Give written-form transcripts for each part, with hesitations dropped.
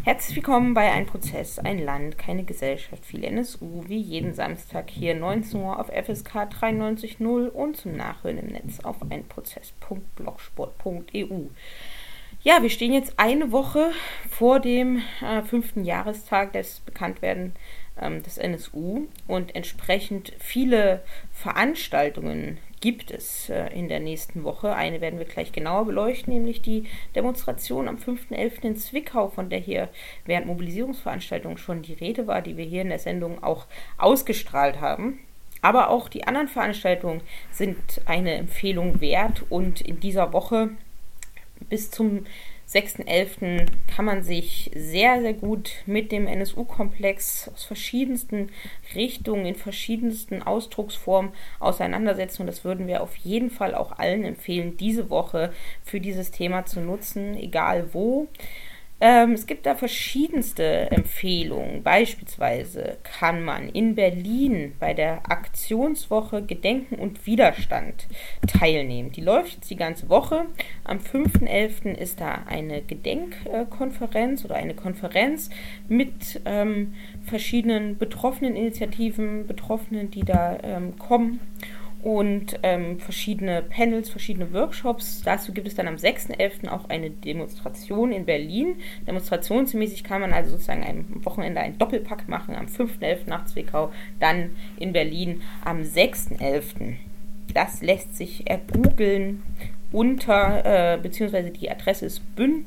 Herzlich willkommen bei Ein Prozess, ein Land, keine Gesellschaft, viel NSU, wie jeden Samstag hier 19 Uhr auf FSK 93.0 und zum Nachhören im Netz auf einprozess.blogsport.eu. Ja, wir stehen jetzt eine Woche vor dem 5. Jahrestag des Bekanntwerden des NSU und entsprechend viele Veranstaltungen gibt es in der nächsten Woche. Eine werden wir gleich genauer beleuchten, nämlich die Demonstration am 5.11. in Zwickau, von der hier während Mobilisierungsveranstaltungen schon die Rede war, die wir hier in der Sendung auch ausgestrahlt haben. Aber auch die anderen Veranstaltungen sind eine Empfehlung wert und in dieser Woche bis zum 6.11. kann man sich sehr, sehr gut mit dem NSU-Komplex aus verschiedensten Richtungen, in verschiedensten Ausdrucksformen auseinandersetzen. Und das würden wir auf jeden Fall auch allen empfehlen, diese Woche für dieses Thema zu nutzen, egal wo. Es gibt da verschiedenste Empfehlungen. Beispielsweise kann man in Berlin bei der Aktionswoche Gedenken und Widerstand teilnehmen. Die läuft jetzt die ganze Woche. Am 5.11. ist da eine Gedenkkonferenz oder eine Konferenz mit verschiedenen betroffenen Initiativen, Betroffenen, die da kommen. Und verschiedene Panels, verschiedene Workshops. Dazu gibt es dann am 6.11. auch eine Demonstration in Berlin. Demonstrationsmäßig kann man also sozusagen am Wochenende einen Doppelpack machen, am 5.11. nach Zwickau, dann in Berlin am 6.11. Das lässt sich ergoogeln unter, beziehungsweise die Adresse ist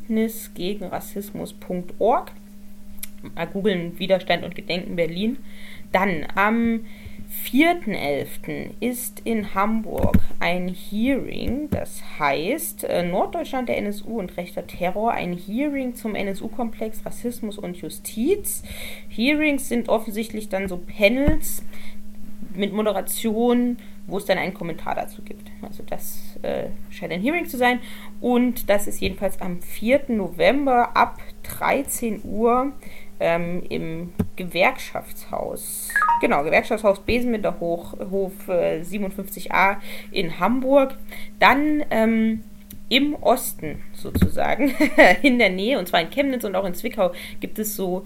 bündnisgegenrassismus.org. Googeln Widerstand und Gedenken Berlin. Dann am 4.11. ist in Hamburg ein Hearing, das heißt Norddeutschland, der NSU und rechter Terror, ein Hearing zum NSU-Komplex, Rassismus und Justiz. Hearings sind offensichtlich dann so Panels mit Moderation, wo es dann einen Kommentar dazu gibt. Also das scheint ein Hearing zu sein und das ist jedenfalls am 4. November ab 13 Uhr im Gewerkschaftshaus. Genau, Gewerkschaftshaus Besenbinder Hof 57a in Hamburg. Dann im Osten sozusagen, in der Nähe, und zwar in Chemnitz und auch in Zwickau, gibt es so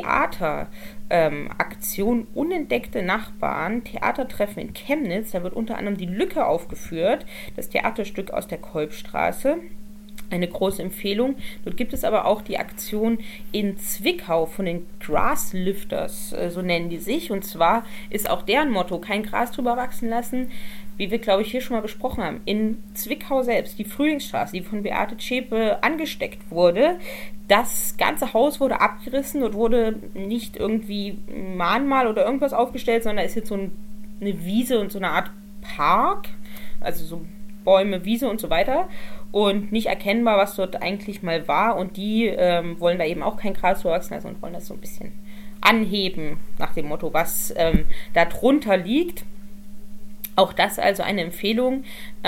Theateraktion Unentdeckte Nachbarn, Theatertreffen in Chemnitz. Da wird unter anderem die Lücke aufgeführt, das Theaterstück aus der Kolbstraße. Eine große Empfehlung. Dort gibt es aber auch die Aktion in Zwickau von den Grasslifters, so nennen die sich. Und zwar ist auch deren Motto, kein Gras drüber wachsen lassen, wie wir, glaube ich, hier schon mal besprochen haben. In Zwickau selbst, die Frühlingsstraße, die von Beate Zschäpe angesteckt wurde, das ganze Haus wurde abgerissen und wurde nicht irgendwie Mahnmal oder irgendwas aufgestellt, sondern ist jetzt so eine Wiese und so eine Art Park, also so Bäume, Wiese und so weiter. Und nicht erkennbar, was dort eigentlich mal war. Und die wollen da eben auch kein Gras wachsen lassen und wollen das so ein bisschen anheben, nach dem Motto, was da drunter liegt. Auch das also eine Empfehlung.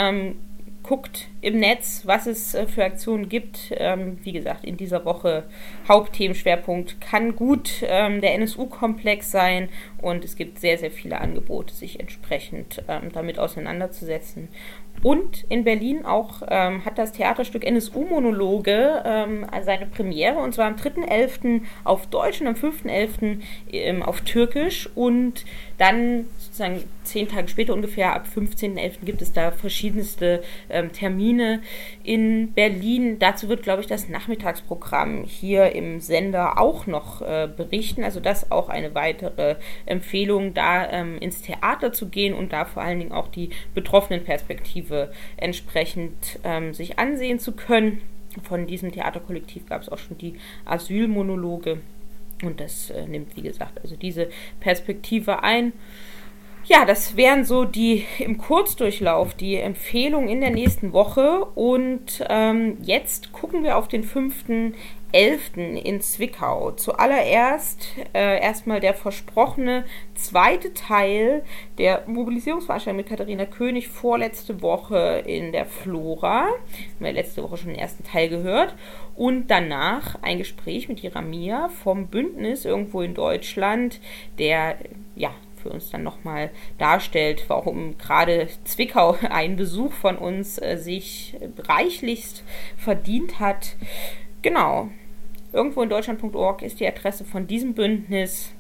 Guckt im Netz, was es für Aktionen gibt. Wie gesagt, in dieser Woche Hauptthemenschwerpunkt kann gut der NSU-Komplex sein und es gibt sehr, sehr viele Angebote, sich entsprechend damit auseinanderzusetzen. Und in Berlin auch hat das Theaterstück NSU-Monologe seine Premiere, und zwar am 3.11. auf Deutsch und am 5.11. Auf Türkisch. Und dann sozusagen 10 Tage später ungefähr, ab 15.11. gibt es da verschiedenste Termine in Berlin. Dazu wird, glaube ich, das Nachmittagsprogramm hier im Sender auch noch berichten. Also das auch eine weitere Empfehlung, da ins Theater zu gehen und da vor allen Dingen auch die betroffenen Perspektive entsprechend sich ansehen zu können. Von diesem Theaterkollektiv gab es auch schon die Asylmonologe und das nimmt, wie gesagt, also diese Perspektive ein. Ja, das wären so die im Kurzdurchlauf die Empfehlungen in der nächsten Woche und jetzt gucken wir auf den 5.11. in Zwickau. Zuallererst erstmal der versprochene zweite Teil der Mobilisierungsveranstaltung mit Katharina König vorletzte Woche in der Flora. Haben wir letzte Woche schon den ersten Teil gehört. Und danach ein Gespräch mit Jeremia vom Bündnis irgendwo in Deutschland, der ja für uns dann nochmal darstellt, warum gerade Zwickau einen Besuch von uns sich reichlichst verdient hat. Genau. Irgendwo in Deutschland.org ist die Adresse von diesem Bündnis.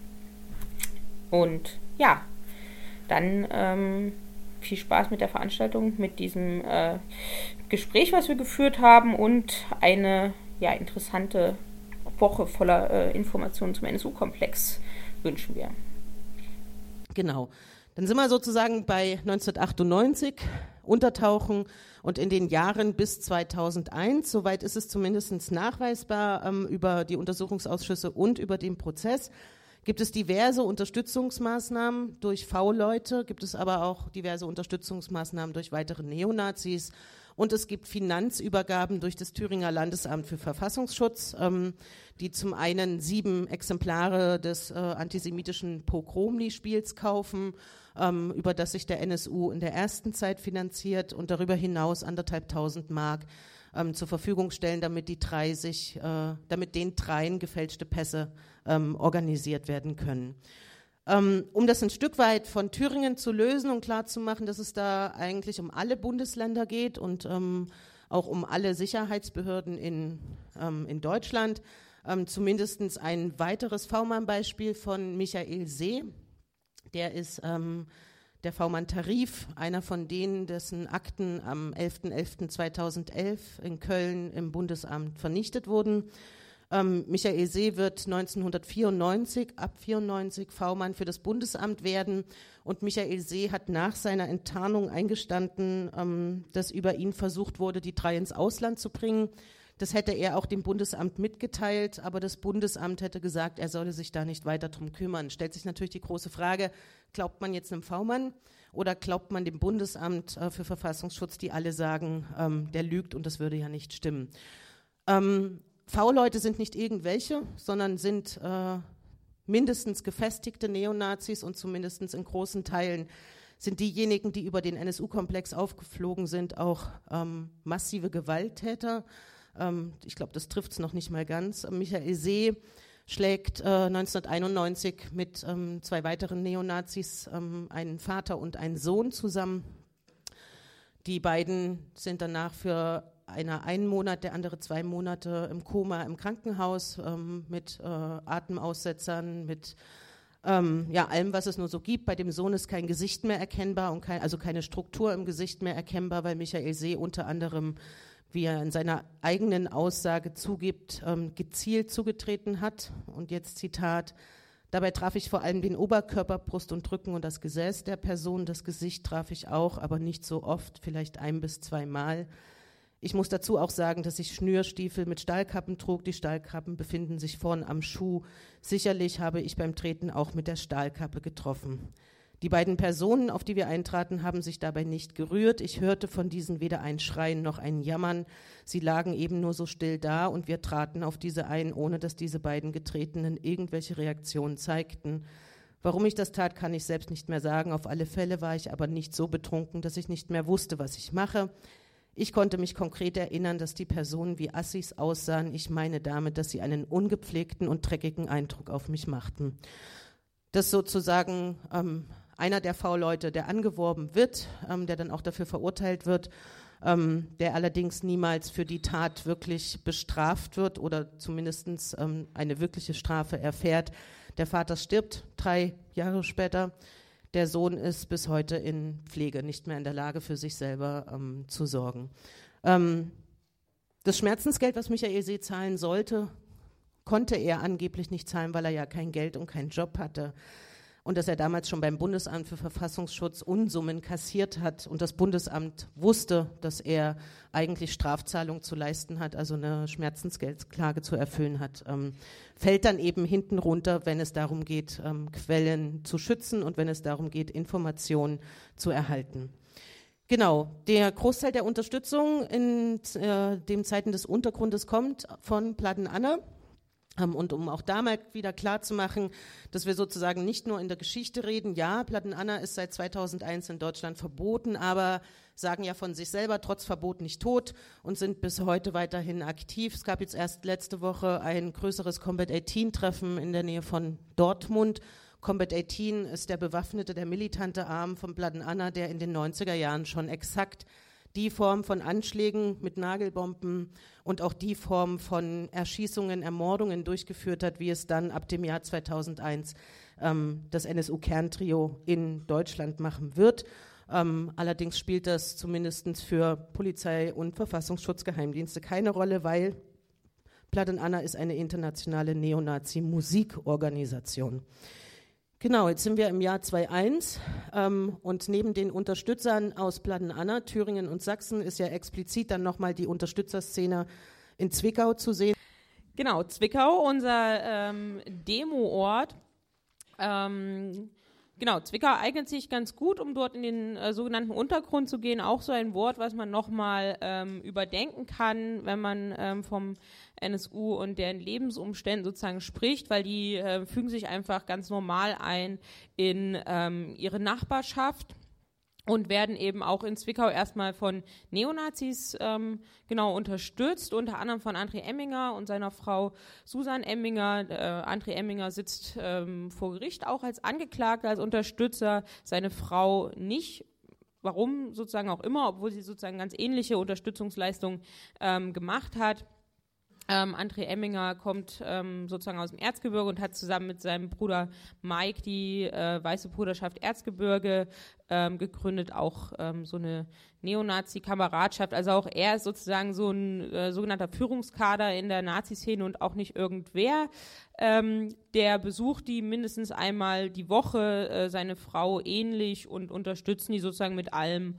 Und ja, dann viel Spaß mit der Veranstaltung, mit diesem Gespräch, was wir geführt haben, und eine interessante Woche voller Informationen zum NSU-Komplex wünschen wir. Genau. Dann sind wir sozusagen bei 1998, untertauchen, und in den Jahren bis 2001, soweit ist es zumindest nachweisbar über die Untersuchungsausschüsse und über den Prozess, gibt es diverse Unterstützungsmaßnahmen durch V-Leute, gibt es aber auch diverse Unterstützungsmaßnahmen durch weitere Neonazis, und es gibt Finanzübergaben durch das Thüringer Landesamt für Verfassungsschutz, die zum einen 7 Exemplare des antisemitischen Pogromny-Spiels kaufen, über das sich der NSU in der ersten Zeit finanziert, und darüber hinaus 1.500 Mark zur Verfügung stellen, damit den dreien gefälschte Pässe organisiert werden können. Um das ein Stück weit von Thüringen zu lösen und klarzumachen, dass es da eigentlich um alle Bundesländer geht und auch um alle Sicherheitsbehörden in Deutschland, zumindest ein weiteres V-Mann-Beispiel von Michael See. Der ist der V-Mann Tarif, einer von denen, dessen Akten am 11.11.2011 in Köln im Bundesamt vernichtet wurden. Michael See wird 1994, ab 94 V-Mann für das Bundesamt werden, und Michael See hat nach seiner Enttarnung eingestanden, dass über ihn versucht wurde, die 3 ins Ausland zu bringen. Das hätte er auch dem Bundesamt mitgeteilt, aber das Bundesamt hätte gesagt, er solle sich da nicht weiter drum kümmern. Stellt sich natürlich die große Frage, glaubt man jetzt einem V-Mann oder glaubt man dem Bundesamt für Verfassungsschutz, die alle sagen, der lügt, und das würde ja nicht stimmen. V-Leute sind nicht irgendwelche, sondern sind mindestens gefestigte Neonazis, und zumindest in großen Teilen sind diejenigen, die über den NSU-Komplex aufgeflogen sind, auch massive Gewalttäter. Ich glaube, das trifft es noch nicht mal ganz. Michael See schlägt 1991 mit 2 weiteren Neonazis einen Vater und einen Sohn zusammen. Die beiden sind danach für einer 1 Monat, der andere 2 Monate im Koma im Krankenhaus mit Atemaussetzern, mit allem, was es nur so gibt. Bei dem Sohn ist kein Gesicht mehr erkennbar, und also keine Struktur im Gesicht mehr erkennbar, weil Michael See unter anderem, wie er in seiner eigenen Aussage zugibt, gezielt zugetreten hat. Und jetzt Zitat: Dabei traf ich vor allem den Oberkörper, Brust und Rücken und das Gesäß der Person. Das Gesicht traf ich auch, aber nicht so oft, vielleicht 1 bis 2 Mal. Ich muss dazu auch sagen, dass ich Schnürstiefel mit Stahlkappen trug. Die Stahlkappen befinden sich vorn am Schuh. Sicherlich habe ich beim Treten auch mit der Stahlkappe getroffen. Die beiden Personen, auf die wir eintraten, haben sich dabei nicht gerührt. Ich hörte von diesen weder ein Schreien noch ein Jammern. Sie lagen eben nur so still da, und wir traten auf diese ein, ohne dass diese beiden Getretenen irgendwelche Reaktionen zeigten. Warum ich das tat, kann ich selbst nicht mehr sagen. Auf alle Fälle war ich aber nicht so betrunken, dass ich nicht mehr wusste, was ich mache. Ich konnte mich konkret erinnern, dass die Personen wie Assis aussahen. Ich meine damit, dass sie einen ungepflegten und dreckigen Eindruck auf mich machten. Das sozusagen einer der V-Leute, der angeworben wird, der dann auch dafür verurteilt wird, der allerdings niemals für die Tat wirklich bestraft wird oder zumindest eine wirkliche Strafe erfährt. Der Vater stirbt 3 Jahre später. Der Sohn ist bis heute in Pflege, nicht mehr in der Lage, für sich selber zu sorgen. Das Schmerzensgeld, was Michael See zahlen sollte, konnte er angeblich nicht zahlen, weil er ja kein Geld und keinen Job hatte. Und dass er damals schon beim Bundesamt für Verfassungsschutz Unsummen kassiert hat, und das Bundesamt wusste, dass er eigentlich Strafzahlung zu leisten hat, also eine Schmerzensgeldklage zu erfüllen hat, fällt dann eben hinten runter, wenn es darum geht, Quellen zu schützen und wenn es darum geht, Informationen zu erhalten. Genau, der Großteil der Unterstützung in den Zeiten des Untergrundes kommt von Platten Anna. Und um auch da mal wieder klar zu machen, dass wir sozusagen nicht nur in der Geschichte reden, ja, Platten Anna ist seit 2001 in Deutschland verboten, aber sagen ja von sich selber, trotz Verbot nicht tot, und sind bis heute weiterhin aktiv. Es gab jetzt erst letzte Woche ein größeres Combat 18-Treffen in der Nähe von Dortmund. Combat 18 ist der bewaffnete, der militante Arm von Platten Anna, der in den 90er Jahren schon exakt die Form von Anschlägen mit Nagelbomben und auch die Form von Erschießungen, Ermordungen durchgeführt hat, wie es dann ab dem Jahr 2001 das NSU-Kerntrio in Deutschland machen wird. Allerdings spielt das zumindest für Polizei und Verfassungsschutzgeheimdienste keine Rolle, weil Blood and Honor ist eine internationale Neonazi-Musikorganisation. Genau, jetzt sind wir im Jahr 2001 und neben den Unterstützern aus Blood and Honor, Thüringen und Sachsen ist ja explizit dann nochmal die Unterstützerszene in Zwickau zu sehen. Genau, Zwickau, unser Demo-Ort. Genau, Zwickau eignet sich ganz gut, um dort in den sogenannten Untergrund zu gehen. Auch so ein Wort, was man nochmal überdenken kann, wenn man vom NSU und deren Lebensumständen sozusagen spricht, weil die fügen sich einfach ganz normal ein in ihre Nachbarschaft und werden eben auch in Zwickau erstmal von Neonazis unterstützt, unter anderem von André Emminger und seiner Frau Susan Emminger. André Emminger sitzt vor Gericht auch als Angeklagter, als Unterstützer, seine Frau nicht. Warum sozusagen auch immer, obwohl sie sozusagen ganz ähnliche Unterstützungsleistungen gemacht hat. André Emminger kommt sozusagen aus dem Erzgebirge und hat zusammen mit seinem Bruder Mike die Weiße Bruderschaft Erzgebirge gegründet, auch so eine Neonazi-Kameradschaft. Also auch er ist sozusagen so ein sogenannter Führungskader in der Nazi-Szene und auch nicht irgendwer. Der besucht die mindestens einmal die Woche, seine Frau ähnlich und unterstützen die sozusagen mit allem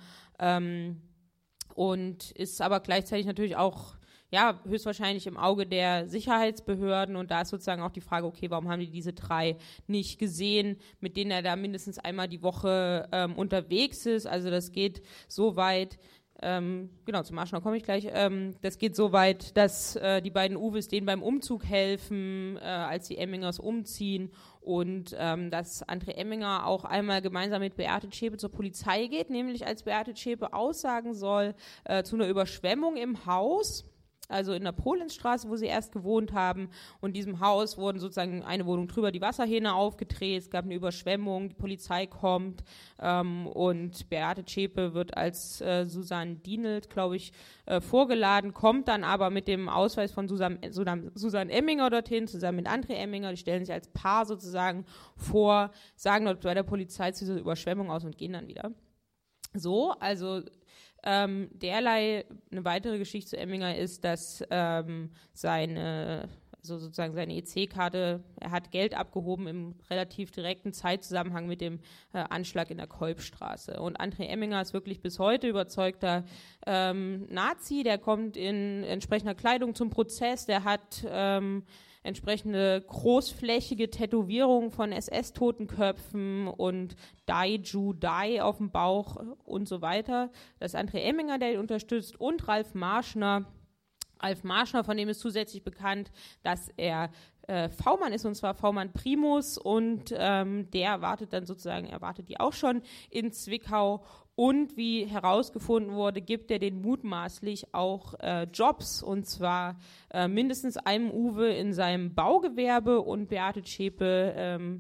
und ist aber gleichzeitig natürlich auch höchstwahrscheinlich im Auge der Sicherheitsbehörden und da ist sozusagen auch die Frage, okay, warum haben die diese 3 nicht gesehen, mit denen er da mindestens einmal die Woche unterwegs ist, also das geht so weit, zum Marschner komme ich gleich, das geht so weit, dass die beiden Uwes denen beim Umzug helfen, als die Emmingers umziehen und dass André Emminger auch einmal gemeinsam mit Beate Zschäpe zur Polizei geht, nämlich als Beate Zschäpe aussagen soll zu einer Überschwemmung im Haus, also in der Polensstraße, wo sie erst gewohnt haben. Und in diesem Haus wurden sozusagen eine Wohnung drüber die Wasserhähne aufgedreht, es gab eine Überschwemmung, die Polizei kommt und Beate Zschäpe wird als Susanne Dienelt, glaube ich, vorgeladen, kommt dann aber mit dem Ausweis von Susanne Emminger dorthin, zusammen mit André Emminger, die stellen sich als Paar sozusagen vor, sagen dort bei der Polizei zu dieser Überschwemmung aus und gehen dann wieder. So, also derlei eine weitere Geschichte zu Emminger ist, dass seine EC-Karte, er hat Geld abgehoben im relativ direkten Zeitzusammenhang mit dem Anschlag in der Kolbstraße. Und André Emminger ist wirklich bis heute überzeugter Nazi, der kommt in entsprechender Kleidung zum Prozess, der hat entsprechende großflächige Tätowierungen von SS-Totenköpfen und Die Jew Die auf dem Bauch und so weiter. Das ist André Emminger, der ihn unterstützt, und Ralf Marschner. Ralf Marschner, von dem ist zusätzlich bekannt, dass er V-Mann ist, und zwar V-Mann Primus, und der erwartet die auch schon in Zwickau. Und wie herausgefunden wurde, gibt er den mutmaßlich auch Jobs, und zwar mindestens einem Uwe in seinem Baugewerbe und Beate Zschäpe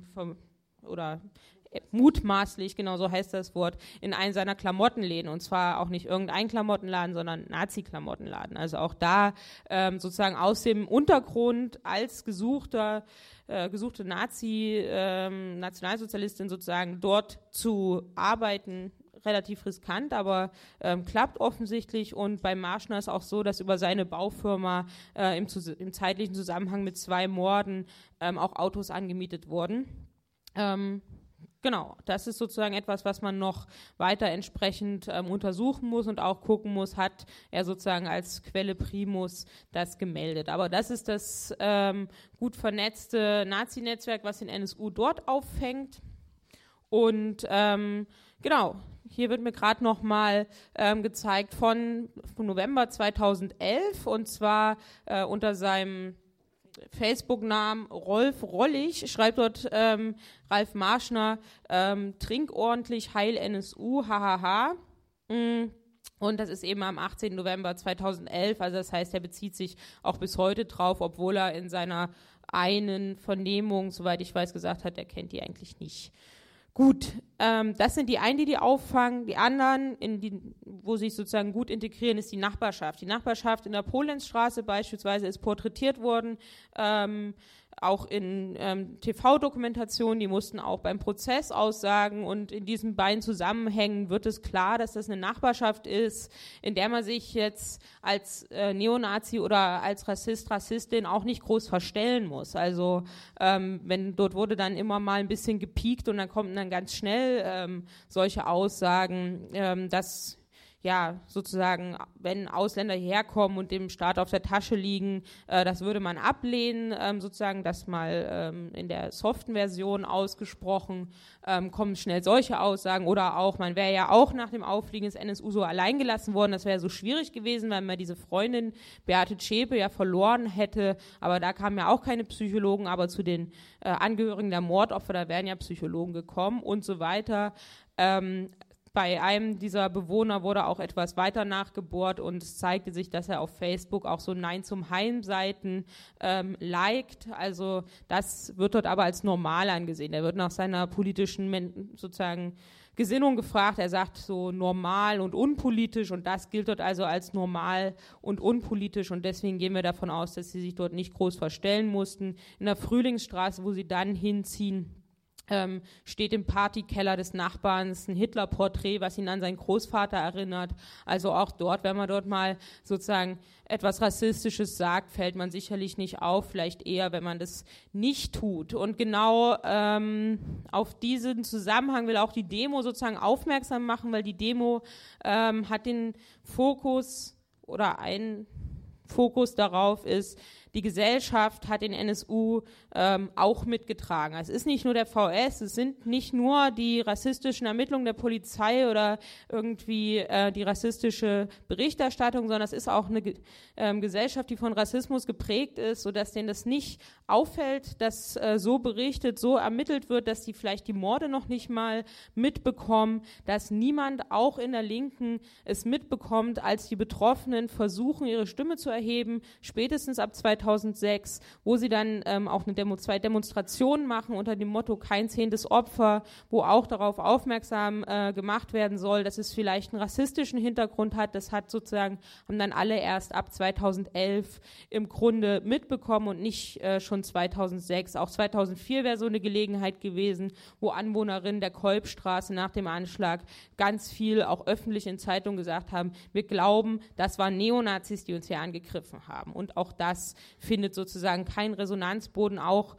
mutmaßlich, genau so heißt das Wort, in einem seiner Klamottenläden, und zwar auch nicht irgendein Klamottenladen, sondern Nazi-Klamottenladen. Also auch da sozusagen aus dem Untergrund als gesuchte Nationalsozialistin sozusagen dort zu arbeiten, relativ riskant, aber klappt offensichtlich. Und bei Marschner ist auch so, dass über seine Baufirma im zeitlichen Zusammenhang mit 2 Morden auch Autos angemietet wurden. Genau, das ist sozusagen etwas, was man noch weiter entsprechend untersuchen muss und auch gucken muss, hat er sozusagen als Quelle Primus das gemeldet. Aber das ist das gut vernetzte Nazi-Netzwerk, was den NSU dort auffängt. Und genau, hier wird mir gerade nochmal gezeigt von November 2011, und zwar unter seinem Facebook-Namen Rolf Rollig, schreibt dort Ralf Marschner, trink ordentlich, heil NSU, hahaha. Und das ist eben am 18. November 2011, also das heißt, er bezieht sich auch bis heute drauf, obwohl er in seiner einen Vernehmung, soweit ich weiß, gesagt hat, er kennt die eigentlich nicht. Gut, das sind die einen, die auffangen. Die anderen, wo sich sozusagen gut integrieren, ist die Nachbarschaft. Die Nachbarschaft in der Polenzstraße beispielsweise ist porträtiert worden, auch in TV-Dokumentationen, die mussten auch beim Prozess aussagen, und in diesen beiden Zusammenhängen wird es klar, dass das eine Nachbarschaft ist, in der man sich jetzt als Neonazi oder als Rassist, Rassistin auch nicht groß verstellen muss. Also dort wurde dann immer mal ein bisschen gepiekt und dann kommen dann ganz schnell solche Aussagen, dass sozusagen, wenn Ausländer herkommen und dem Staat auf der Tasche liegen, das würde man ablehnen, sozusagen, das mal in der soften Version ausgesprochen, kommen schnell solche Aussagen, oder auch, man wäre ja auch nach dem Auffliegen des NSU so allein gelassen worden, das wäre so schwierig gewesen, weil man diese Freundin Beate Zschäpe ja verloren hätte, aber da kamen ja auch keine Psychologen, aber zu den Angehörigen der Mordopfer, da wären ja Psychologen gekommen und so weiter. Bei einem dieser Bewohner wurde auch etwas weiter nachgebohrt und es zeigte sich, dass er auf Facebook auch so Nein zum Heim-Seiten liked. Also das wird dort aber als normal angesehen. Er wird nach seiner politischen sozusagen Gesinnung gefragt. Er sagt so normal und unpolitisch, und das gilt dort also als normal und unpolitisch, und deswegen gehen wir davon aus, dass sie sich dort nicht groß verstellen mussten. In der Frühlingsstraße, wo sie dann hinziehen, steht im Partykeller des Nachbarns ein Hitler-Porträt, was ihn an seinen Großvater erinnert. Also auch dort, wenn man dort mal sozusagen etwas Rassistisches sagt, fällt man sicherlich nicht auf, vielleicht eher, wenn man das nicht tut. Und genau auf diesen Zusammenhang will auch die Demo sozusagen aufmerksam machen, weil die Demo hat den Fokus, oder ein Fokus darauf ist, die Gesellschaft hat den NSU auch mitgetragen. Es ist nicht nur der VS, es sind nicht nur die rassistischen Ermittlungen der Polizei oder irgendwie die rassistische Berichterstattung, sondern es ist auch eine Gesellschaft, die von Rassismus geprägt ist, sodass denen das nicht auffällt, dass so berichtet, so ermittelt wird, dass die vielleicht die Morde noch nicht mal mitbekommen, dass niemand, auch in der Linken, es mitbekommt, als die Betroffenen versuchen, ihre Stimme zu erheben, spätestens ab 2006, wo sie dann auch zwei Demonstrationen machen unter dem Motto "Kein 10. Opfer", wo auch darauf aufmerksam gemacht werden soll, dass es vielleicht einen rassistischen Hintergrund hat. Das haben dann alle erst ab 2011 im Grunde mitbekommen und nicht schon 2006. Auch 2004 wäre so eine Gelegenheit gewesen, wo Anwohnerinnen der Kolbstraße nach dem Anschlag ganz viel auch öffentlich in Zeitungen gesagt haben, wir glauben, das waren Neonazis, die uns hier angegriffen haben. Und auch das findet sozusagen keinen Resonanzboden, auch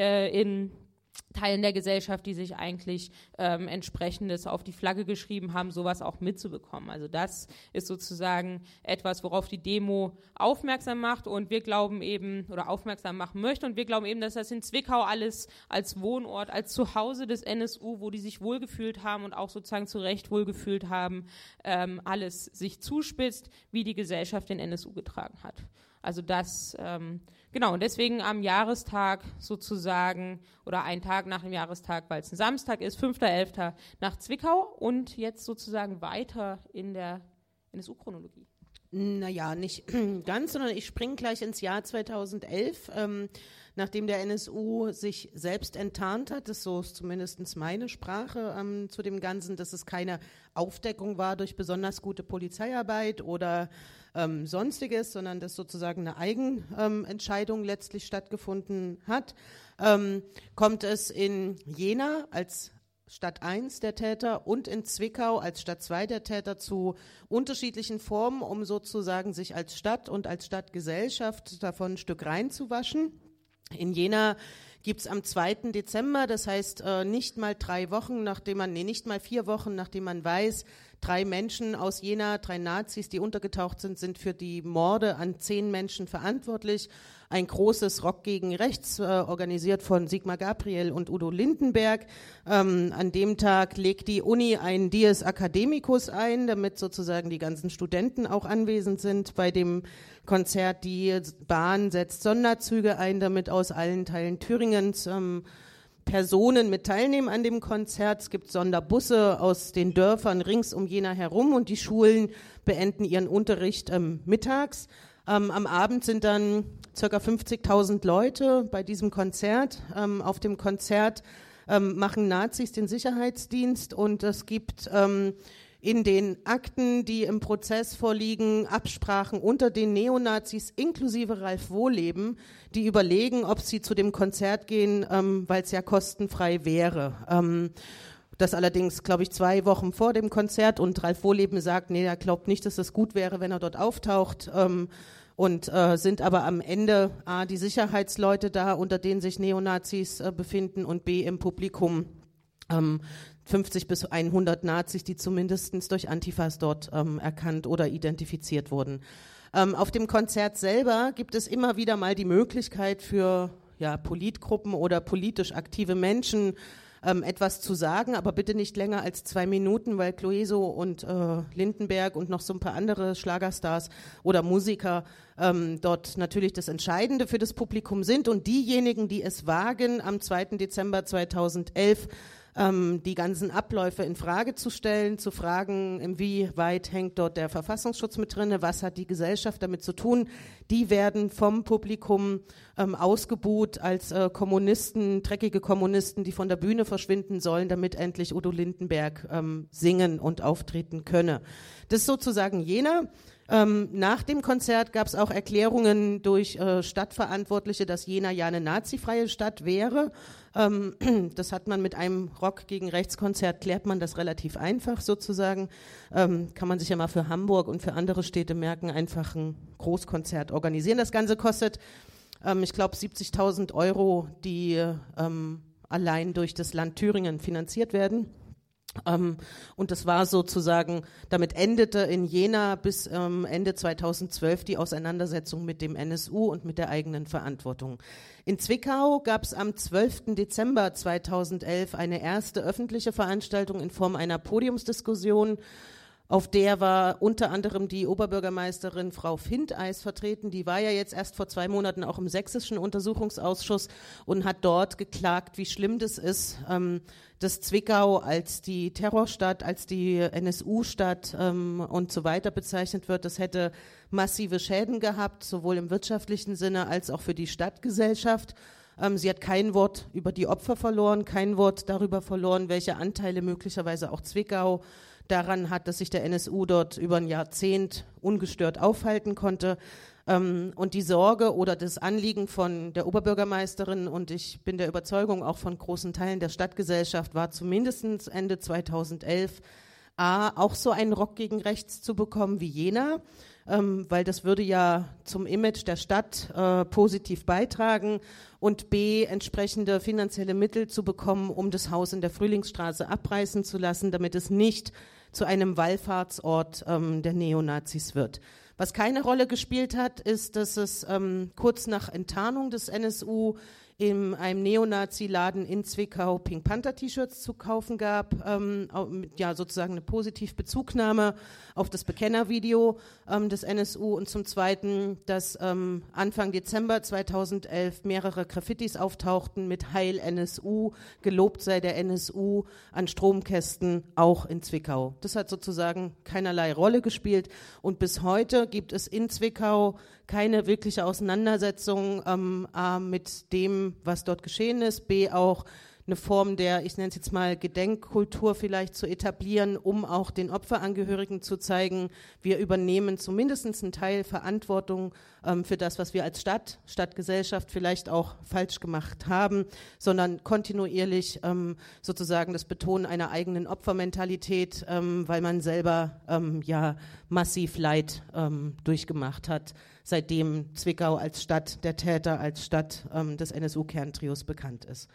in Teilen der Gesellschaft, die sich eigentlich Entsprechendes auf die Flagge geschrieben haben, sowas auch mitzubekommen. Also das ist sozusagen etwas, worauf die Demo aufmerksam macht, und wir glauben eben, oder aufmerksam machen möchte, und wir glauben eben, dass das in Zwickau alles als Wohnort, als Zuhause des NSU, wo die sich wohlgefühlt haben und auch sozusagen zu Recht wohlgefühlt haben, alles sich zuspitzt, wie die Gesellschaft den NSU getragen hat. Also das, und deswegen am Jahrestag sozusagen, oder einen Tag nach dem Jahrestag, weil es ein Samstag ist, 5.11. nach Zwickau, und jetzt sozusagen weiter in der NSU-Chronologie. Naja, nicht ganz, sondern ich springe gleich ins Jahr 2011, nachdem der NSU sich selbst enttarnt hat. Das ist so zumindest meine Sprache zu dem Ganzen, dass es keine Aufdeckung war durch besonders gute Polizeiarbeit oder Sonstiges, sondern dass sozusagen eine Eigenentscheidung letztlich stattgefunden hat, kommt es in Jena als Stadt 1 der Täter und in Zwickau als Stadt 2 der Täter zu unterschiedlichen Formen, um sozusagen sich als Stadt und als Stadtgesellschaft davon ein Stück reinzuwaschen. In Jena gibt es am 2. Dezember, das heißt nicht mal 4 Wochen, nachdem man weiß, 3 Menschen aus Jena, 3 Nazis, die untergetaucht sind, sind für die Morde an 10 Menschen verantwortlich. Ein großes Rock gegen Rechts, organisiert von Sigmar Gabriel und Udo Lindenberg. An dem Tag legt die Uni einen Dies Academicus ein, damit sozusagen die ganzen Studenten auch anwesend sind bei dem Konzert. Die Bahn setzt Sonderzüge ein, damit aus allen Teilen Thüringens Personen mit teilnehmen an dem Konzert. Es gibt Sonderbusse aus den Dörfern rings um Jena herum, und die Schulen beenden ihren Unterricht mittags. Am Abend sind dann ca. 50.000 Leute bei diesem Konzert. Auf dem Konzert machen Nazis den Sicherheitsdienst und es gibt in den Akten, die im Prozess vorliegen, Absprachen unter den Neonazis inklusive Ralf Wohleben, die überlegen, ob sie zu dem Konzert gehen, weil es ja kostenfrei wäre. Das allerdings, glaube ich, 2 Wochen vor dem Konzert und Ralf Wohleben sagt, nee, er glaubt nicht, dass es gut wäre, wenn er dort auftaucht. Und sind aber am Ende A, die Sicherheitsleute da, unter denen sich Neonazis befinden und B, im Publikum 50 bis 100 Nazis, die zumindest durch Antifas dort erkannt oder identifiziert wurden. Auf dem Konzert selber gibt es immer wieder mal die Möglichkeit für Politgruppen oder politisch aktive Menschen, etwas zu sagen, aber bitte nicht länger als 2 Minuten, weil Clueso und Lindenberg und noch so ein paar andere Schlagerstars oder Musiker dort natürlich das Entscheidende für das Publikum sind und diejenigen, die es wagen, am 2. Dezember 2011 die ganzen Abläufe in Frage zu stellen, zu fragen, inwieweit hängt dort der Verfassungsschutz mit drin, was hat die Gesellschaft damit zu tun, die werden vom Publikum ausgebuht als Kommunisten, dreckige Kommunisten, die von der Bühne verschwinden sollen, damit endlich Udo Lindenberg singen und auftreten könne. Das ist sozusagen jener. Nach dem Konzert gab es auch Erklärungen durch Stadtverantwortliche, dass Jena ja eine nazifreie Stadt wäre. Das hat man mit einem Rock gegen Rechtskonzert, klärt man das relativ einfach sozusagen. Kann man sich ja mal für Hamburg und für andere Städte merken, einfach ein Großkonzert organisieren. Das Ganze kostet, ich glaube, 70.000 €, die allein durch das Land Thüringen finanziert werden. Und das war sozusagen, damit endete in Jena bis Ende 2012 die Auseinandersetzung mit dem NSU und mit der eigenen Verantwortung. In Zwickau gab es am 12. Dezember 2011 eine erste öffentliche Veranstaltung in Form einer Podiumsdiskussion. Auf der war unter anderem die Oberbürgermeisterin Frau Findeis vertreten. Die war ja jetzt erst vor 2 Monaten auch im sächsischen Untersuchungsausschuss und hat dort geklagt, wie schlimm das ist, dass Zwickau als die Terrorstadt, als die NSU-Stadt und so weiter bezeichnet wird. Das hätte massive Schäden gehabt, sowohl im wirtschaftlichen Sinne als auch für die Stadtgesellschaft. Sie hat kein Wort über die Opfer verloren, kein Wort darüber verloren, welche Anteile möglicherweise auch Zwickau daran hat, dass sich der NSU dort über ein Jahrzehnt ungestört aufhalten konnte. Und die Sorge oder das Anliegen von der Oberbürgermeisterin und ich bin der Überzeugung auch von großen Teilen der Stadtgesellschaft war zumindest Ende 2011 auch so einen Rock gegen rechts zu bekommen wie Jena, weil das würde ja zum Image der Stadt positiv beitragen und B, entsprechende finanzielle Mittel zu bekommen, um das Haus in der Frühlingsstraße abreißen zu lassen, damit es nicht zu einem Wallfahrtsort der Neonazis wird. Was keine Rolle gespielt hat, ist, dass es kurz nach Enttarnung des NSU in einem Neonazi-Laden in Zwickau Pink Panther-T-Shirts zu kaufen gab, sozusagen eine Positivbezugnahme auf das Bekennervideo des NSU und zum Zweiten, dass Anfang Dezember 2011 mehrere Graffitis auftauchten mit Heil NSU, gelobt sei der NSU an Stromkästen, auch in Zwickau. Das hat sozusagen keinerlei Rolle gespielt und bis heute gibt es in Zwickau keine wirkliche Auseinandersetzung mit dem, was dort geschehen ist, B auch eine Form der, ich nenne es jetzt mal Gedenkkultur vielleicht zu etablieren, um auch den Opferangehörigen zu zeigen, wir übernehmen zumindest einen Teil Verantwortung für das, was wir als Stadtgesellschaft vielleicht auch falsch gemacht haben, sondern kontinuierlich sozusagen das Betonen einer eigenen Opfermentalität, weil man selber massiv Leid durchgemacht hat, seitdem Zwickau als Stadt der Täter, als Stadt des NSU-Kerntrios bekannt ist.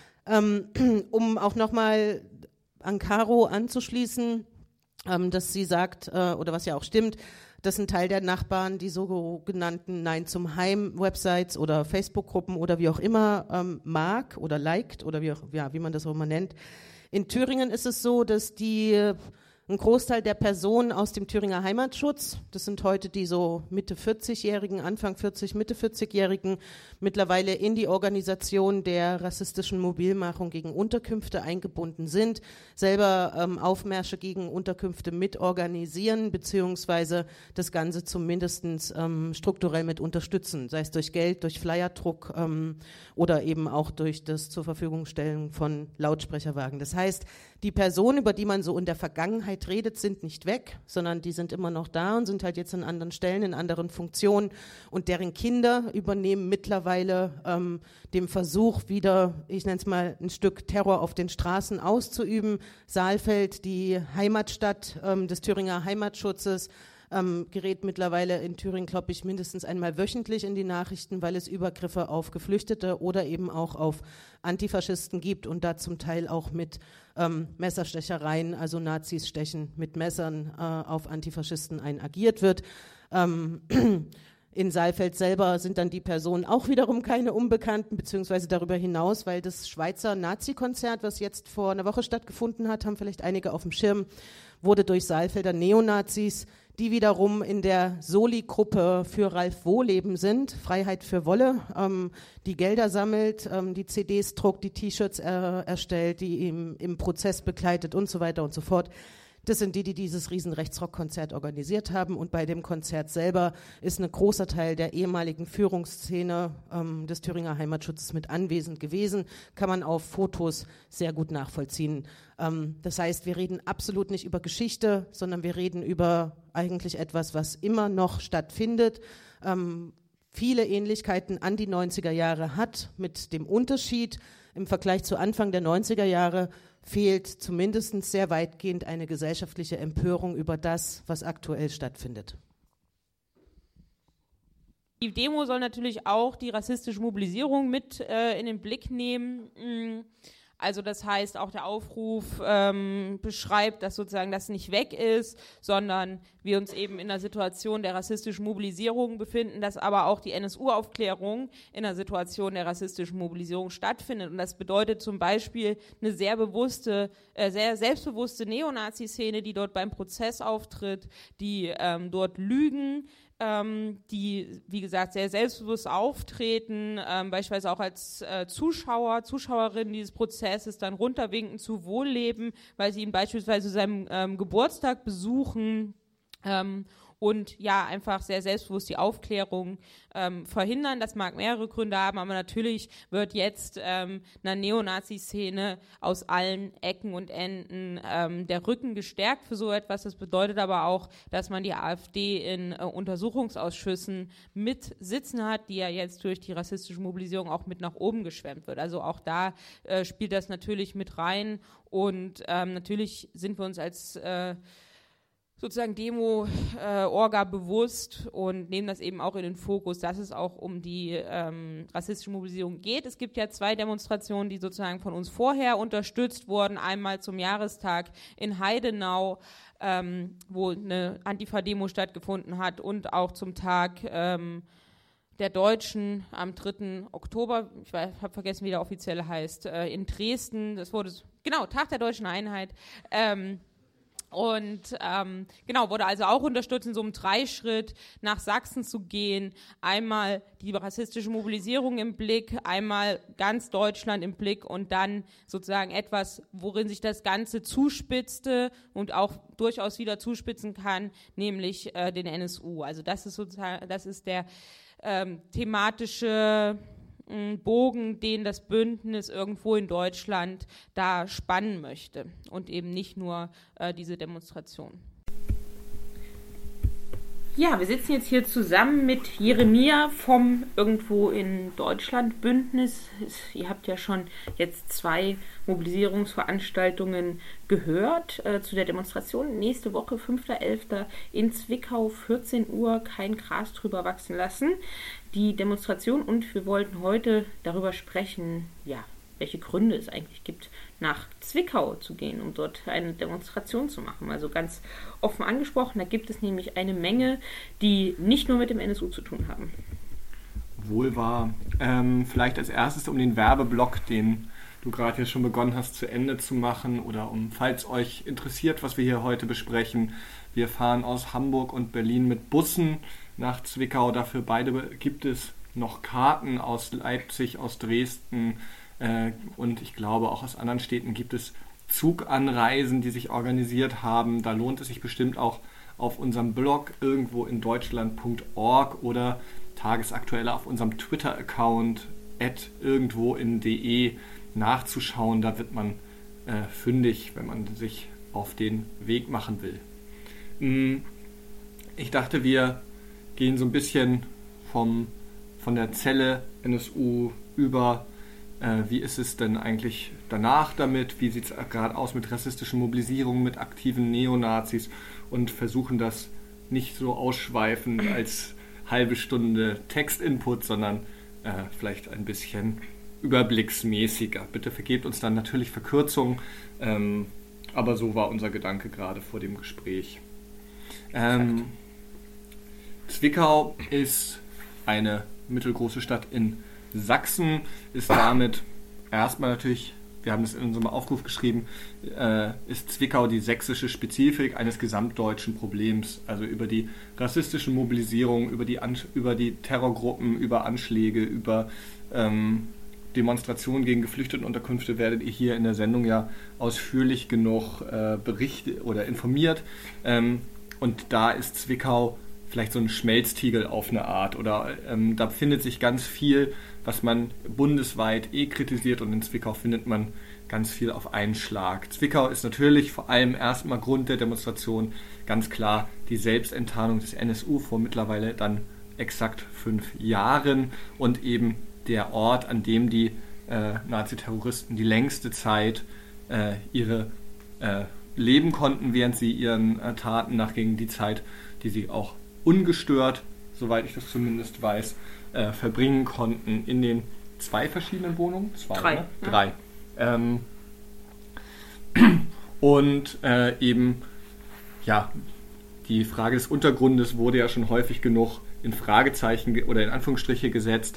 Um auch nochmal an Caro anzuschließen, dass sie sagt, oder was ja auch stimmt, dass ein Teil der Nachbarn die sogenannten Nein zum Heim-Websites oder Facebook-Gruppen oder wie auch immer mag oder liked oder wie man das auch immer nennt. In Thüringen ist es so, dass die Ein Großteil der Personen aus dem Thüringer Heimatschutz, das sind heute die so Mitte 40-Jährigen, Anfang 40, Mitte 40-Jährigen, mittlerweile in die Organisation der rassistischen Mobilmachung gegen Unterkünfte eingebunden sind, selber Aufmärsche gegen Unterkünfte mitorganisieren, beziehungsweise das Ganze zumindest strukturell mit unterstützen, sei es durch Geld, durch Flyerdruck oder eben auch durch das zur Verfügungstellen von Lautsprecherwagen. Das heißt, die Personen, über die man so in der Vergangenheit redet, sind nicht weg, sondern die sind immer noch da und sind halt jetzt an anderen Stellen, in anderen Funktionen, und deren Kinder übernehmen mittlerweile den Versuch, wieder, ich nenne es mal, ein Stück Terror auf den Straßen auszuüben. Saalfeld, die Heimatstadt des Thüringer Heimatschutzes, gerät mittlerweile in Thüringen, glaube ich, mindestens einmal wöchentlich in die Nachrichten, weil es Übergriffe auf Geflüchtete oder eben auch auf Antifaschisten gibt und da zum Teil auch mit Messerstechereien, also Nazis stechen mit Messern auf Antifaschisten agiert wird. In Saalfeld selber sind dann die Personen auch wiederum keine Unbekannten, beziehungsweise darüber hinaus, weil das Schweizer Nazi-Konzert, was jetzt vor einer Woche stattgefunden hat, haben vielleicht einige auf dem Schirm, wurde durch Saalfelder Neonazis, die wiederum in der Soli-Gruppe für Ralf Wohleben sind, Freiheit für Wolle, die Gelder sammelt, die CDs druckt, die T-Shirts erstellt, die im Prozess begleitet und so weiter und so fort. Das sind die dieses riesen Rechtsrock-Konzert organisiert haben, und bei dem Konzert selber ist ein großer Teil der ehemaligen Führungsszene des Thüringer Heimatschutzes mit anwesend gewesen, kann man auf Fotos sehr gut nachvollziehen. Das heißt, wir reden absolut nicht über Geschichte, sondern wir reden über eigentlich etwas, was immer noch stattfindet, viele Ähnlichkeiten an die 90er Jahre hat, mit dem Unterschied im Vergleich zu Anfang der 90er Jahre fehlt zumindest sehr weitgehend eine gesellschaftliche Empörung über das, was aktuell stattfindet. Die Demo soll natürlich auch die rassistische Mobilisierung mit in den Blick nehmen. Also das heißt, auch der Aufruf beschreibt, dass sozusagen das nicht weg ist, sondern wir uns eben in einer Situation der rassistischen Mobilisierung befinden, dass aber auch die NSU-Aufklärung in einer Situation der rassistischen Mobilisierung stattfindet. Und das bedeutet zum Beispiel eine sehr selbstbewusste Neonazi-Szene, die dort beim Prozess auftritt, die dort lügen, die, wie gesagt, sehr selbstbewusst auftreten, beispielsweise auch als Zuschauerinnen dieses Prozesses dann runterwinken zu Wohlleben, weil sie ihn beispielsweise zu seinem Geburtstag besuchen, und ja, einfach sehr selbstbewusst die Aufklärung verhindern. Das mag mehrere Gründe haben, aber natürlich wird jetzt einer Neonazi-Szene aus allen Ecken und Enden der Rücken gestärkt für so etwas. Das bedeutet aber auch, dass man die AfD in Untersuchungsausschüssen mit sitzen hat, die ja jetzt durch die rassistische Mobilisierung auch mit nach oben geschwemmt wird. Also auch da spielt das natürlich mit rein, und natürlich sind wir uns als sozusagen Demo-Orga bewusst und nehmen das eben auch in den Fokus, dass es auch um die rassistische Mobilisierung geht. Es gibt ja 2 Demonstrationen, die sozusagen von uns vorher unterstützt wurden. Einmal zum Jahrestag in Heidenau, wo eine Antifa-Demo stattgefunden hat, und auch zum Tag der Deutschen am 3. Oktober, ich habe vergessen, wie der offizielle heißt, in Dresden. Das wurde, genau, Tag der Deutschen Einheit. Wurde also auch unterstützt, in so einem 3-Schritt nach Sachsen zu gehen, einmal die rassistische Mobilisierung im Blick, einmal ganz Deutschland im Blick und dann sozusagen etwas, worin sich das Ganze zuspitzte und auch durchaus wieder zuspitzen kann, nämlich den NSU. Also das ist sozusagen, das ist der thematische Bogen, den das Bündnis irgendwo in Deutschland da spannen möchte und eben nicht nur diese Demonstration. Ja, wir sitzen jetzt hier zusammen mit Jeremia vom Irgendwo in Deutschland Bündnis. Ihr habt ja schon jetzt 2 Mobilisierungsveranstaltungen gehört zu der Demonstration. Nächste Woche, 5.11. in Zwickau, 14 Uhr, kein Gras drüber wachsen lassen. Die Demonstration, und wir wollten heute darüber sprechen, ja, welche Gründe es eigentlich gibt, nach Zwickau zu gehen, um dort eine Demonstration zu machen. Also ganz offen angesprochen, da gibt es nämlich eine Menge, die nicht nur mit dem NSU zu tun haben. Wohl wahr. Vielleicht als erstes um den Werbeblock, den du gerade hier schon begonnen hast, zu Ende zu machen oder falls euch interessiert, was wir hier heute besprechen, wir fahren aus Hamburg und Berlin mit Bussen nach Zwickau. Dafür beide gibt es noch Karten aus Leipzig, aus Dresden und ich glaube auch aus anderen Städten gibt es Zuganreisen, die sich organisiert haben. Da lohnt es sich bestimmt auch auf unserem Blog irgendwo in deutschland.org oder tagesaktueller auf unserem Twitter-Account @irgendwoin.de nachzuschauen. Da wird man fündig, wenn man sich auf den Weg machen will. Ich dachte, wir gehen so ein bisschen von der Zelle NSU über, wie ist es denn eigentlich danach damit, wie sieht es gerade aus mit rassistischen Mobilisierungen, mit aktiven Neonazis und versuchen das nicht so ausschweifend als halbe Stunde Textinput, sondern vielleicht ein bisschen überblicksmäßiger. Bitte vergebt uns dann natürlich Verkürzungen, aber so war unser Gedanke gerade vor dem Gespräch. Zwickau ist eine mittelgroße Stadt in Sachsen, ist damit erstmal natürlich, wir haben es in unserem Aufruf geschrieben, ist Zwickau die sächsische Spezifik eines gesamtdeutschen Problems, also über die rassistische Mobilisierung, über die Terrorgruppen, über Anschläge, über Demonstrationen gegen Geflüchtetenunterkünfte werdet ihr hier in der Sendung ja ausführlich genug berichtet oder informiert. Und da ist Zwickau vielleicht so ein Schmelztiegel auf eine Art oder da findet sich ganz viel, was man bundesweit kritisiert und in Zwickau findet man ganz viel auf einen Schlag. Zwickau ist natürlich vor allem erstmal Grund der Demonstration ganz klar die Selbstenttarnung des NSU vor mittlerweile dann exakt 5 Jahren und eben der Ort, an dem die Naziterroristen die längste Zeit ihre leben konnten, während sie ihren Taten nachgingen, die Zeit, die sie auch ungestört, soweit ich das zumindest weiß, verbringen konnten in den 2 verschiedenen Wohnungen. 3. Ne? 3. Und eben, ja, die Frage des Untergrundes wurde ja schon häufig genug in Fragezeichen oder in Anführungsstriche gesetzt.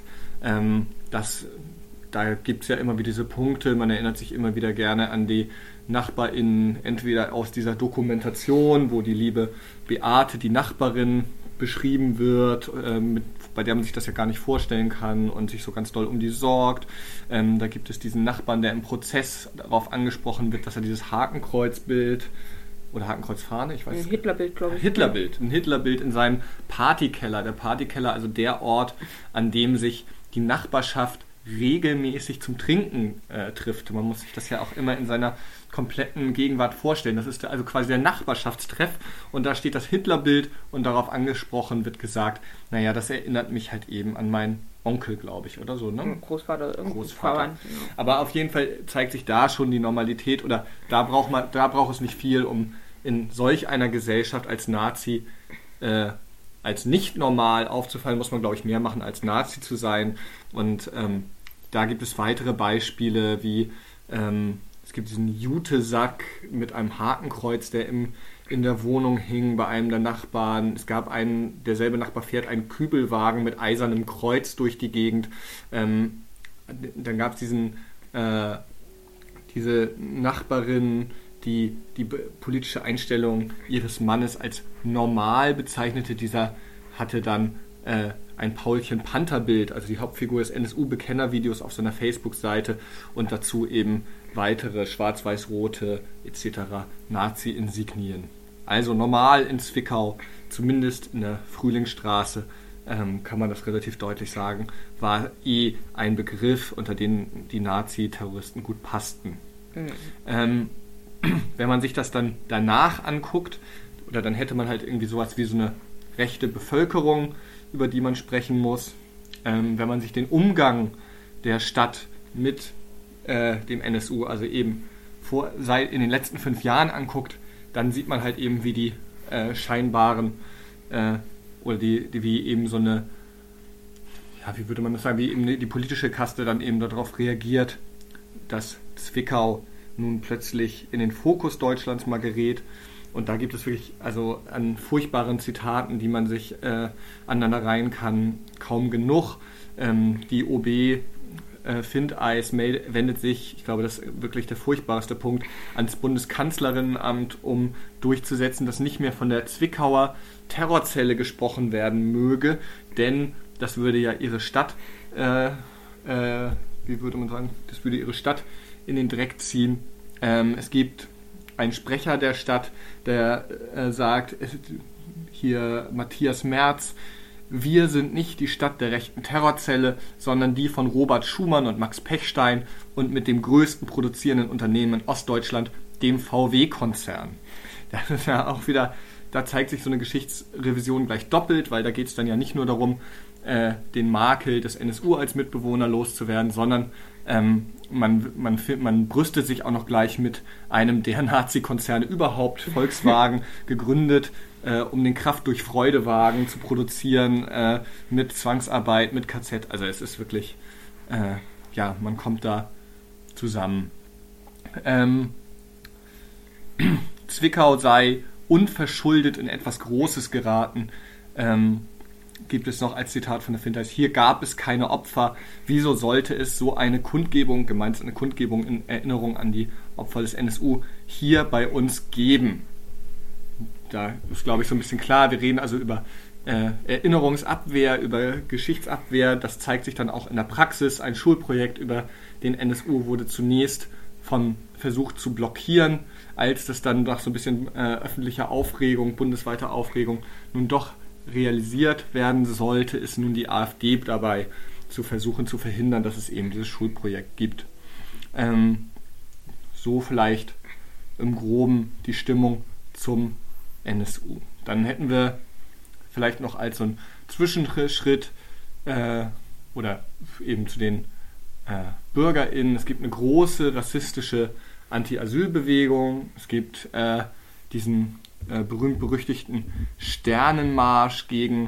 Da gibt es ja immer wieder diese Punkte, man erinnert sich immer wieder gerne an die NachbarInnen, entweder aus dieser Dokumentation, wo die liebe Beate, die Nachbarin, beschrieben wird, bei der man sich das ja gar nicht vorstellen kann und sich so ganz doll um die sorgt. Da gibt es diesen Nachbarn, der im Prozess darauf angesprochen wird, dass er dieses Hakenkreuzbild oder Hakenkreuzfahne, ich weiß nicht. Ein Hitlerbild, glaube ich. Ein Hitlerbild in seinem Partykeller. Der Partykeller, also der Ort, an dem sich die Nachbarschaft regelmäßig zum Trinken trifft. Man muss sich das ja auch immer in seiner kompletten Gegenwart vorstellen. Das ist also quasi der Nachbarschaftstreff und da steht das Hitlerbild und darauf angesprochen wird gesagt, naja, das erinnert mich halt eben an meinen Onkel, glaube ich, oder so, ne? Großvater. Großvater. Aber auf jeden Fall zeigt sich da schon die Normalität oder da braucht es nicht viel, um in solch einer Gesellschaft als Nazi als nicht normal aufzufallen, muss man, glaube ich, mehr machen, als Nazi zu sein. Und da gibt es weitere Beispiele, wie es gibt diesen Jutesack mit einem Hakenkreuz, der in der Wohnung hing bei einem der Nachbarn. Es gab derselbe Nachbar fährt einen Kübelwagen mit eisernem Kreuz durch die Gegend. Dann gab es diese Nachbarin, die politische Einstellung ihres Mannes als normal bezeichnete. Dieser hatte dann ein Paulchen-Panther-Bild, also die Hauptfigur des NSU-Bekennervideos auf seiner Facebook-Seite und dazu eben weitere schwarz-weiß-rote etc. Nazi-Insignien. Also normal in Zwickau, zumindest in der Frühlingsstraße, kann man das relativ deutlich sagen, war ein Begriff, unter den die Nazi-Terroristen gut passten. Mhm. Wenn man sich das dann danach anguckt, oder dann hätte man halt irgendwie sowas wie so eine rechte Bevölkerung, über die man sprechen muss. Wenn man sich den Umgang der Stadt mit dem NSU, also eben seit in den letzten 5 Jahren anguckt, dann sieht man halt eben, wie die scheinbaren oder wie eben so eine, ja, wie würde man das sagen, wie eben die politische Kaste dann eben darauf reagiert, dass Zwickau nun plötzlich in den Fokus Deutschlands mal gerät. Und da gibt es wirklich also an furchtbaren Zitaten, die man sich aneinander reihen kann, kaum genug. Die OB Findeis wendet sich, ich glaube, das ist wirklich der furchtbarste Punkt, ans Bundeskanzlerinnenamt, um durchzusetzen, dass nicht mehr von der Zwickauer Terrorzelle gesprochen werden möge, denn das würde ja ihre Stadt, wie würde man sagen, das würde ihre Stadt in den Dreck ziehen. Es gibt einen Sprecher der Stadt, der sagt, hier Matthias Merz, wir sind nicht die Stadt der rechten Terrorzelle, sondern die von Robert Schumann und Max Pechstein und mit dem größten produzierenden Unternehmen in Ostdeutschland, dem VW-Konzern. Das ist ja auch wieder, da zeigt sich so eine Geschichtsrevision gleich doppelt, weil da geht es dann ja nicht nur darum, den Makel des NSU als Mitbewohner loszuwerden, sondern man brüstet sich auch noch gleich mit einem der Nazi-Konzerne überhaupt, Volkswagen, gegründet, um den Kraft durch Freudewagen zu produzieren, mit Zwangsarbeit, mit KZ. Also es ist wirklich, man kommt da zusammen. Zwickau sei unverschuldet in etwas Großes geraten. Gibt es noch als Zitat von der Findeis: Hier gab es keine Opfer. Wieso sollte es so eine Kundgebung, gemeint eine Kundgebung in Erinnerung an die Opfer des NSU, hier bei uns geben? Da ist, glaube ich, so ein bisschen klar, wir reden also über Erinnerungsabwehr, über Geschichtsabwehr. Das zeigt sich dann auch in der Praxis. Ein Schulprojekt über den NSU wurde zunächst versucht zu blockieren, als das dann nach so ein bisschen öffentlicher Aufregung, bundesweiter Aufregung, nun doch realisiert werden sollte, ist nun die AfD dabei, zu versuchen zu verhindern, dass es eben dieses Schulprojekt gibt. So vielleicht im Groben die Stimmung zum NSU. Dann hätten wir vielleicht noch als so ein Zwischenschritt oder eben zu den BürgerInnen, es gibt eine große rassistische Anti-Asyl-Bewegung, es gibt diesen berühmt-berüchtigten Sternenmarsch gegen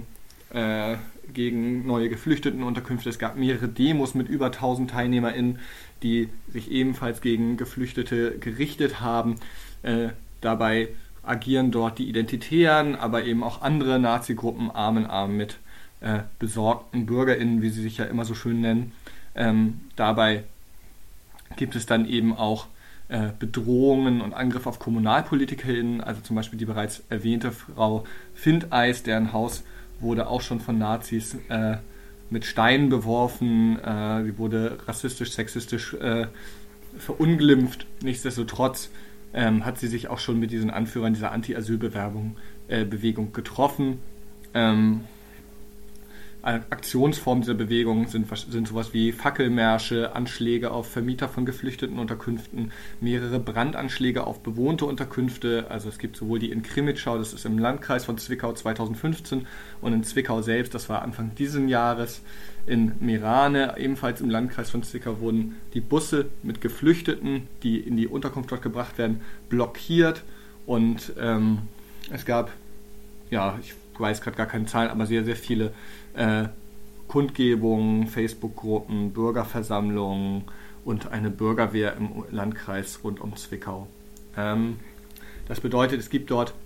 neue Geflüchtetenunterkünfte. Es gab mehrere Demos mit über 1000 TeilnehmerInnen, die sich ebenfalls gegen Geflüchtete gerichtet haben. Dabei agieren dort die Identitären, aber eben auch andere Nazi-Gruppen Arm in Arm mit besorgten BürgerInnen, wie sie sich ja immer so schön nennen. Dabei gibt es dann eben auch Bedrohungen und Angriffe auf KommunalpolitikerInnen, also zum Beispiel die bereits erwähnte Frau Findeis, deren Haus wurde auch schon von Nazis mit Steinen beworfen, sie wurde rassistisch, sexistisch verunglimpft. Nichtsdestotrotz hat sie sich auch schon mit diesen Anführern dieser Anti-Asyl-Bewegung getroffen. Aktionsformen dieser Bewegung sind sowas wie Fackelmärsche, Anschläge auf Vermieter von Geflüchtetenunterkünften, mehrere Brandanschläge auf bewohnte Unterkünfte. Also es gibt sowohl die in Krimitschau, das ist im Landkreis von Zwickau 2015, und in Zwickau selbst, das war Anfang dieses Jahres, in Meerane, ebenfalls im Landkreis von Zwickau, wurden die Busse mit Geflüchteten, die in die Unterkunft dort gebracht werden, blockiert. Und es gab, ich weiß gerade gar keine Zahlen, aber sehr, sehr viele Kundgebungen, Facebook-Gruppen, Bürgerversammlungen und eine Bürgerwehr im Landkreis rund um Zwickau. Das bedeutet, es gibt dort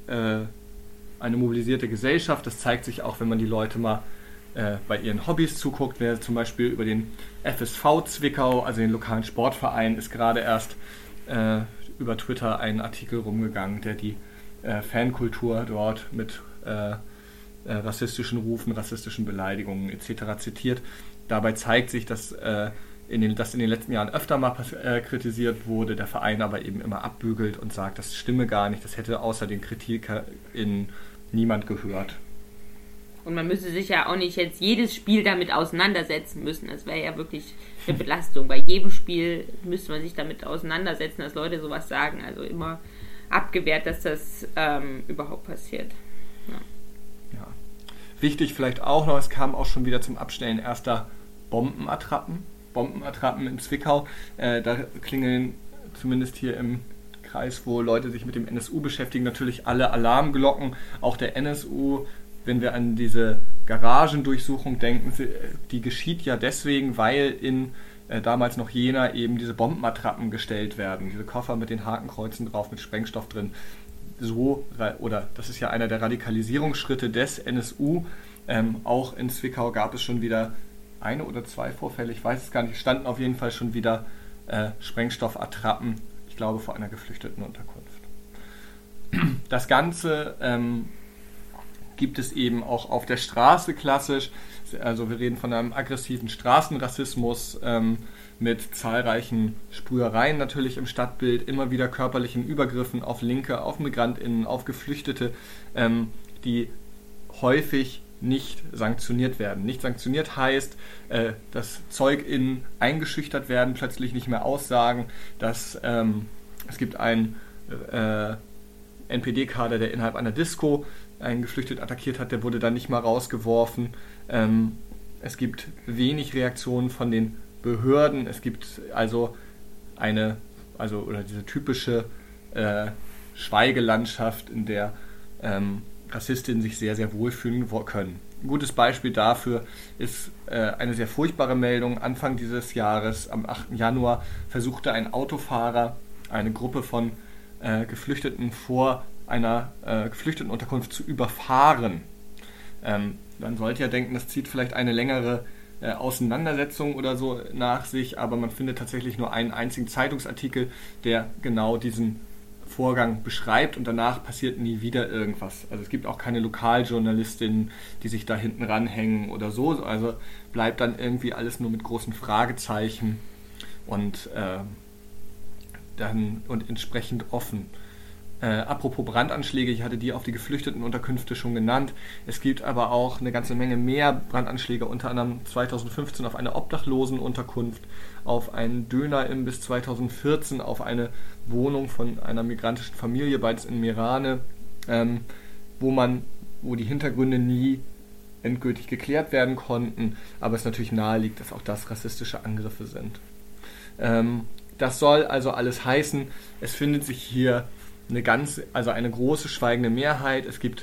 eine mobilisierte Gesellschaft. Das zeigt sich auch, wenn man die Leute mal bei ihren Hobbys zuguckt. Wer zum Beispiel über den FSV Zwickau, also den lokalen Sportverein, ist gerade erst über Twitter ein Artikel rumgegangen, der die Fankultur dort mit rassistischen Rufen, rassistischen Beleidigungen etc. zitiert. Dabei zeigt sich, dass in den letzten Jahren öfter mal kritisiert wurde, der Verein aber eben immer abbügelt und sagt, das stimme gar nicht, das hätte außer den KritikerInnen niemand gehört. Und man müsste sich ja auch nicht jetzt jedes Spiel damit auseinandersetzen müssen. Das wäre ja wirklich eine Belastung. Bei jedem Spiel müsste man sich damit auseinandersetzen, dass Leute sowas sagen. Also immer abgewehrt, dass das überhaupt passiert. Ja. Wichtig vielleicht auch noch, es kam auch schon wieder zum Abstellen erster Bombenattrappen in Zwickau. Da klingeln zumindest hier im Kreis, wo Leute sich mit dem NSU beschäftigen, natürlich alle Alarmglocken. Auch der NSU, wenn wir an diese Garagendurchsuchung denken, die geschieht ja deswegen, weil in damals noch Jena eben diese Bombenattrappen gestellt werden. Diese Koffer mit den Hakenkreuzen drauf, mit Sprengstoff drin. Das ist ja einer der Radikalisierungsschritte des NSU. Auch in Zwickau gab es schon wieder eine oder zwei Vorfälle, ich weiß es gar nicht, standen auf jeden Fall schon wieder Sprengstoffattrappen, ich glaube vor einer geflüchteten Unterkunft. Das Ganze gibt es eben auch auf der Straße klassisch, also wir reden von einem aggressiven Straßenrassismus mit zahlreichen Sprühereien natürlich im Stadtbild, immer wieder körperlichen Übergriffen auf Linke, auf MigrantInnen, auf Geflüchtete, die häufig nicht sanktioniert werden. Nicht sanktioniert heißt, dass ZeugInnen eingeschüchtert werden, plötzlich nicht mehr aussagen, dass es gibt einen NPD-Kader, der innerhalb einer Disco einen Geflüchteten attackiert hat, der wurde dann nicht mal rausgeworfen. Es gibt wenig Reaktionen von den Behörden. Es gibt also diese typische Schweigelandschaft, in der Rassistinnen sich sehr, sehr wohlfühlen können. Ein gutes Beispiel dafür ist eine sehr furchtbare Meldung. Anfang dieses Jahres, am 8. Januar, versuchte ein Autofahrer eine Gruppe von Geflüchteten vor einer Geflüchtetenunterkunft zu überfahren. Man sollte ja denken, das zieht vielleicht eine längere Auseinandersetzung oder so nach sich, aber man findet tatsächlich nur einen einzigen Zeitungsartikel, der genau diesen Vorgang beschreibt und danach passiert nie wieder irgendwas. Also es gibt auch keine Lokaljournalistinnen, die sich da hinten ranhängen oder so, also bleibt dann irgendwie alles nur mit großen Fragezeichen und entsprechend offen. Apropos Brandanschläge, ich hatte die auf die Geflüchtetenunterkünfte schon genannt. Es gibt aber auch eine ganze Menge mehr Brandanschläge, unter anderem 2015 auf eine Obdachlosenunterkunft, auf einen Dönerimbiss 2014, auf eine Wohnung von einer migrantischen Familie, beides in Meerane, wo die Hintergründe nie endgültig geklärt werden konnten, aber es natürlich naheliegt, dass auch das rassistische Angriffe sind. Das soll also alles heißen, es findet sich hier eine große schweigende Mehrheit. Es gibt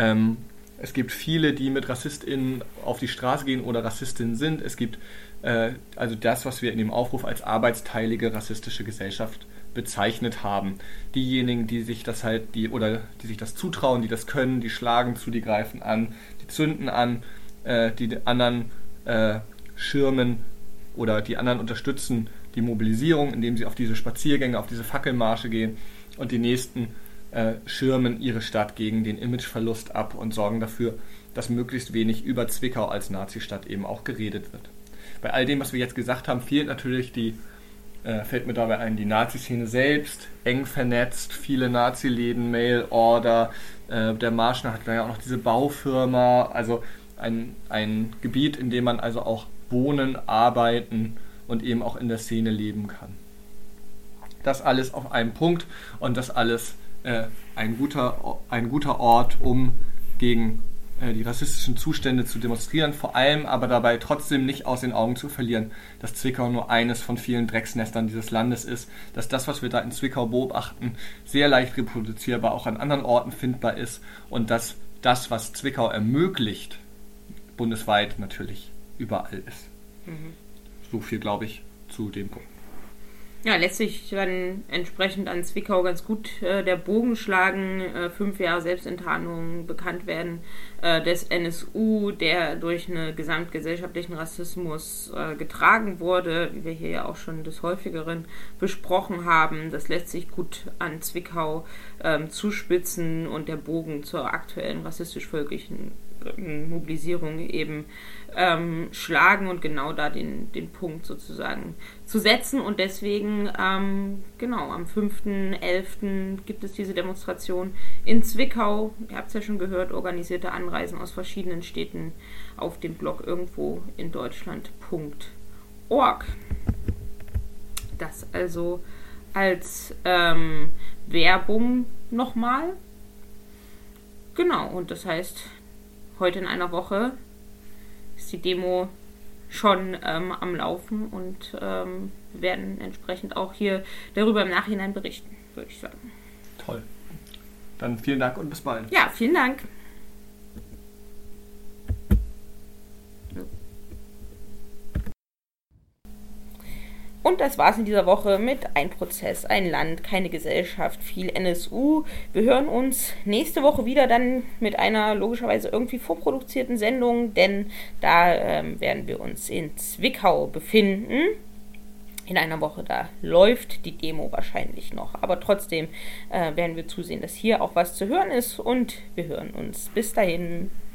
viele, die mit RassistInnen auf die Straße gehen oder Rassistinnen sind. Es gibt also das, was wir in dem Aufruf als arbeitsteilige rassistische Gesellschaft bezeichnet haben. Diejenigen, die sich das zutrauen, die das können, die schlagen zu, die greifen an, die zünden an, die anderen schirmen oder die anderen unterstützen die Mobilisierung, indem sie auf diese Spaziergänge, auf diese Fackelmarsche gehen. Und die nächsten schirmen ihre Stadt gegen den Imageverlust ab und sorgen dafür, dass möglichst wenig über Zwickau als Nazistadt eben auch geredet wird. Bei all dem, was wir jetzt gesagt haben, fehlt natürlich fällt mir dabei ein, die Nazi-Szene selbst, eng vernetzt, viele Nazi-Läden, Mail-Order, der Marschner hat ja auch noch diese Baufirma, also ein Gebiet, in dem man also auch wohnen, arbeiten und eben auch in der Szene leben kann. Das alles auf einem Punkt und das alles ein guter Ort, um gegen die rassistischen Zustände zu demonstrieren, vor allem aber dabei trotzdem nicht aus den Augen zu verlieren, dass Zwickau nur eines von vielen Drecksnestern dieses Landes ist, dass das, was wir da in Zwickau beobachten, sehr leicht reproduzierbar auch an anderen Orten findbar ist und dass das, was Zwickau ermöglicht, bundesweit natürlich überall ist. So viel, glaube ich, zu dem Punkt. Ja, lässt sich dann entsprechend an Zwickau ganz gut der Bogen schlagen. 5 Jahre Selbstenttarnung, bekannt werden des NSU, der durch einen gesamtgesellschaftlichen Rassismus getragen wurde, wie wir hier ja auch schon des Häufigeren besprochen haben. Das lässt sich gut an Zwickau zuspitzen und der Bogen zur aktuellen rassistisch-völkischen Mobilisierung eben schlagen und genau da den Punkt sozusagen zu setzen. Und deswegen, am 5.11. gibt es diese Demonstration in Zwickau. Ihr habt es ja schon gehört, organisierte Anreisen aus verschiedenen Städten auf dem Blog irgendwo in Deutschland.org. Das also als Werbung nochmal. Genau, und das heißt, heute in einer Woche ist die Demo schon am Laufen und werden entsprechend auch hier darüber im Nachhinein berichten, würde ich sagen. Toll. Dann vielen Dank und bis bald. Ja, vielen Dank. Und das war's in dieser Woche mit Ein Prozess, ein Land, keine Gesellschaft, viel NSU. Wir hören uns nächste Woche wieder dann mit einer logischerweise irgendwie vorproduzierten Sendung, denn da werden wir uns in Zwickau befinden. In einer Woche, da läuft die Demo wahrscheinlich noch. Aber trotzdem werden wir zusehen, dass hier auch was zu hören ist und wir hören uns. Bis dahin.